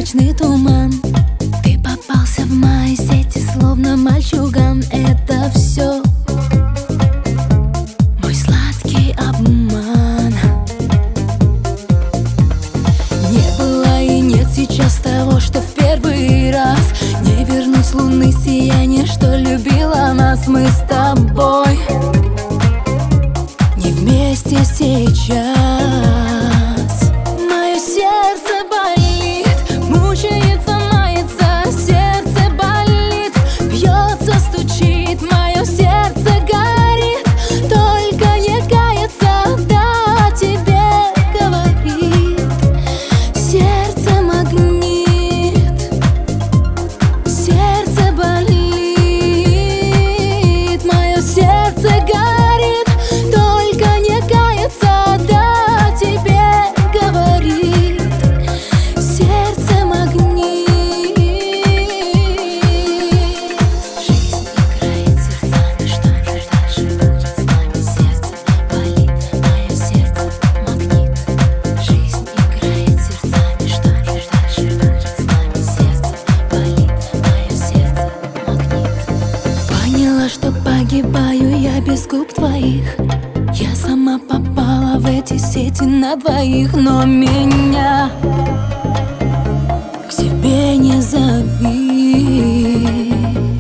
прозрачный туман. Ты попался в мои сети, словно мальчуган. Это все мой сладкий обман. Не было и нет сейчас того, что в первый раз. Не вернуть с луны сияние, что любила нас. Мы с тобой не вместе сейчас. Мое сердце болит, мучается, мается. Сердце болит, бьется, стучит. Мое сердце горит, только не кается. Да, тебе говорит сердце магнит. Сердце болит, мое сердце горит, только не кается. Да, тебе говорит сердце магнит. Жизнь играет сердцами, что же дальше будет с нами? Сердце болит, мое сердце магнит. Жизнь играет сердцами, что же дальше будет с нами? Сердце болит, мое сердце магнит. Поняла, что погибаю я без губ твоих. Я сама попала в эти сети на двоих. Но меня к себе не зови.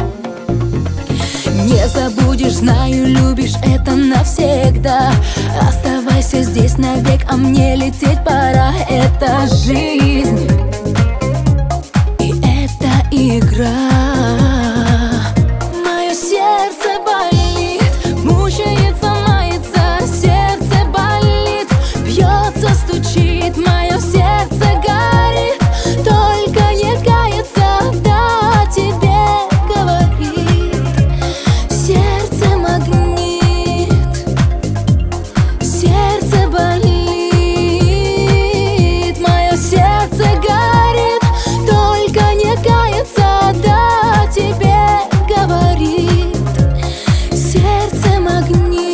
Не забудешь, знаю, любишь, это навсегда. Оставайся здесь навек, а мне лететь пора. Это жизнь, и это игра. Мое сердце болит, мучается, мается. Сердце болит, бьется, стучит. Мое сердце горит, только не кается. Да, тебе говорит сердце магнит. Сердце болит, мое сердце горит, только не кается. Да, тебе говорит сердце магнит.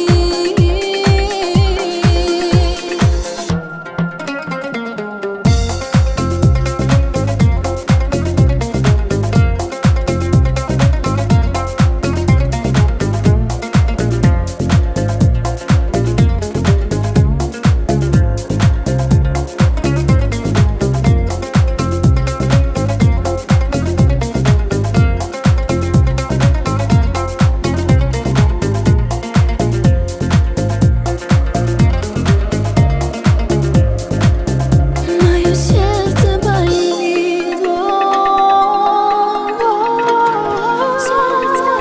Мое сердце болит, сердце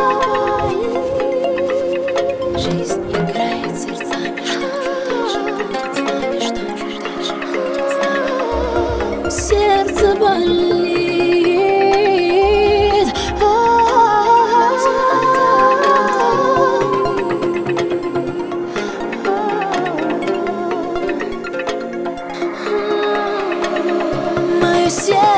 болит. Жизнь играет сердцами, что же дальше будет с нами? Что же дальше будет с нами? Сердце болит. Мое сердце